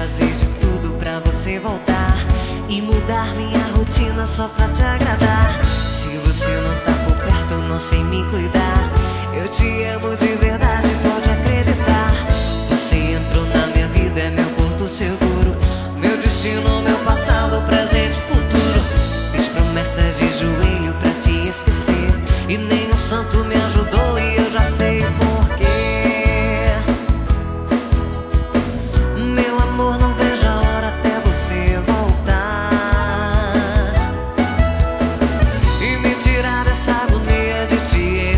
fazer de tudo pra você voltar e mudar minha rotina só pra te agradar. Se você não tá por perto, não sei me cuidar. Eu te amo de verdade, pode acreditar. Você entrou na minha vida, é meu porto seguro, meu destino, meu passado, presente e futuro. Fiz promessas de joelho pra te esquecer e nem o santo me ajudou e eu já sei porquê. Meu amor, não vejo a hora até você voltar e me tirar dessa agonia de te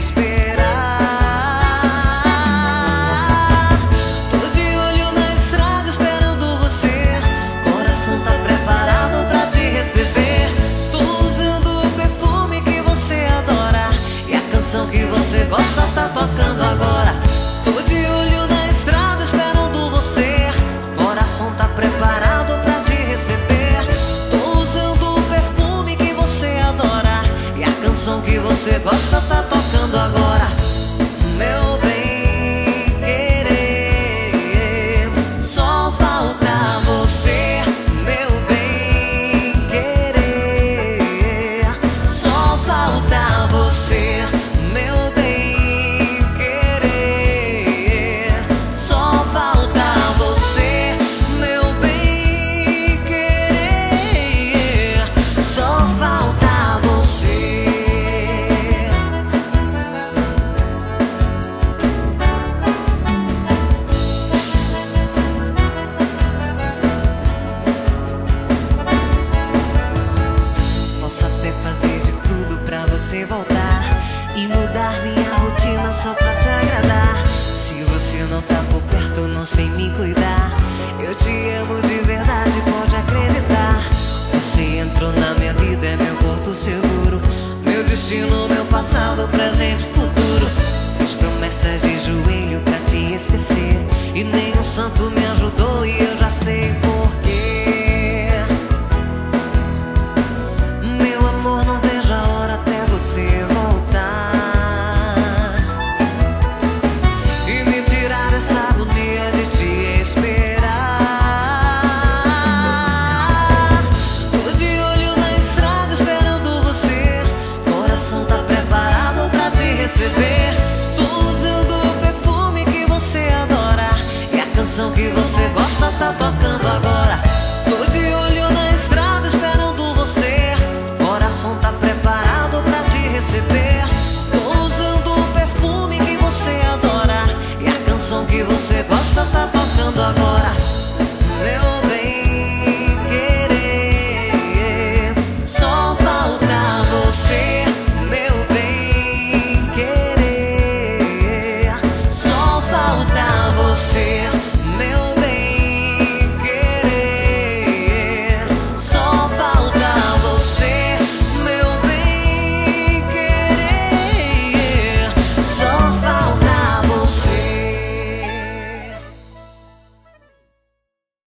esperar. Tô de olho na estrada esperando você, coração tá preparado pra te receber. Tô usando o perfume que você adora e a canção que você gosta tá tocando agora. Tô de olho na estrada esperando você, coração tá preparado pra te receber. Tô usando o perfume que você adora e a canção que você gosta tá tocando agora. Meu bem querer, só falta você. Meu bem querer, só falta você. Meu bem querer, só falta você. Meu bem querer, só falta você. Posso até fazer de tudo pra você voltar e mudar minha rotina só pra te agradar. Se você não tá por perto, não sei me cuidar. Eu te amo de verdade, pode acreditar. Você entrou na minha vida, é meu porto seguro, meu destino, meu passado, presente e futuro. Fiz promessas de joelho pra te esquecer e nem um santo me ajudou e eu já sei porquê. Meu amor, não vejo a hora até você voltar e me tirar dessa agonia de te esperar. Tô de olho na estrada esperando você, coração tá preparado pra te receber. Tô usando o perfume que você adora e a canção que você gosta tá tocando agora. Tô de olho na estrada esperando você, coração tá preparado pra te receber.